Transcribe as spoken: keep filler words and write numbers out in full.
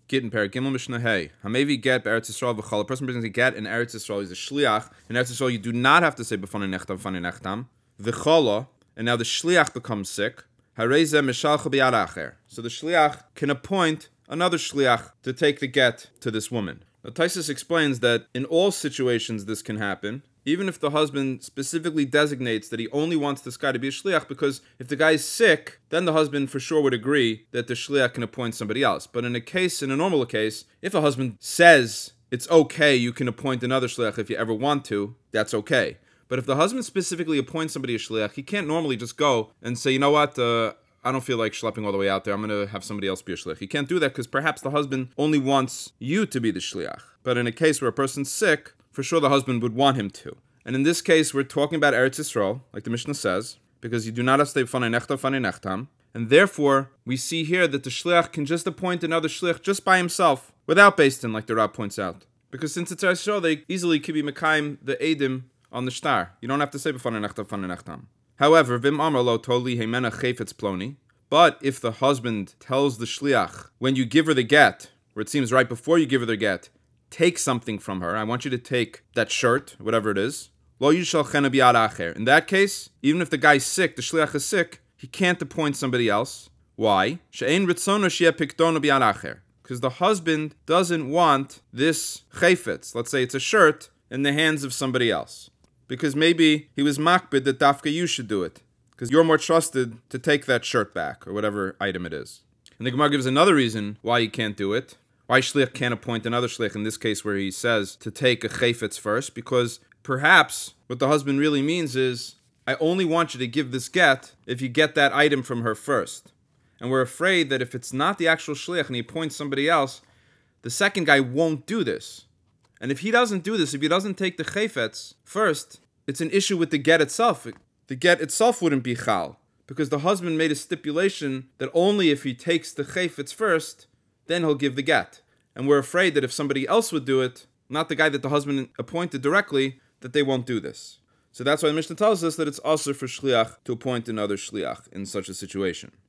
Get in Perek Gimel Mishnah Hey. Hamevi get Eretz Yisrael v'chol. A person brings a get in Eretz Yisrael. He's a shliach. In Eretz Yisrael, you do not have to say b'fanei nechtam b'fanei nechtam. V'chola, and now the shliach becomes sick. Harei mishal b'yad acher. So the shliach can appoint another shliach to take the get to this woman. Now, Taisus explains that in all situations this can happen, even if the husband specifically designates that he only wants this guy to be a shliach, because if the guy is sick, then the husband for sure would agree that the shliach can appoint somebody else. But in a case, in a normal case, if a husband says it's okay, you can appoint another shliach if you ever want to, that's okay. But if the husband specifically appoints somebody a shliach, he can't normally just go and say, you know what, uh, I don't feel like schlepping all the way out there. I'm going to have somebody else be a shliach. He can't do that because perhaps the husband only wants you to be the shliach. But in a case where a person's sick, for sure the husband would want him to. And in this case, we're talking about Eretz Yisrael, like the Mishnah says, because you do not have to say Fanei Nechtam, Fanei Nechtam. And therefore, we see here that the shliach can just appoint another shliach just by himself, without Beis Din, like the Rab points out. Because since it's Eretz Yisrael, they easily could be Mekayim the Eidim on the shtar. You don't have to say Fanei Nechtam, Fanei Nechtam. However, Vim Amar Lo Toli Heimena Chayfetz Ploni. But if the husband tells the shliach, when you give her the get, or it seems right before you give her the get, take something from her. I want you to take that shirt, whatever it is. Lo yishal chena biyad acher. In that case, even if the guy's sick, the shliach is sick, he can't appoint somebody else. Why? She'ein ritzono sheyeh pikdono biyad acher. Because the husband doesn't want this chayfetz, let's say it's a shirt, in the hands of somebody else. Because maybe he was makbid that dafka you should do it. Because you're more trusted to take that shirt back, or whatever item it is. And the Gemara gives another reason why he can't do it. Why shliach can't appoint another shliach, in this case where he says to take a chayfetz first. Because perhaps what the husband really means is, I only want you to give this get if you get that item from her first. And we're afraid that if it's not the actual shliach and he appoints somebody else, the second guy won't do this. And if he doesn't do this, if he doesn't take the chayfetz first, it's an issue with the get itself. The get itself wouldn't be chal, because the husband made a stipulation that only if he takes the chayfetz first, then he'll give the get. And we're afraid that if somebody else would do it, not the guy that the husband appointed directly, that they won't do this. So that's why the Mishnah tells us that it's also for shliach to appoint another shliach in such a situation.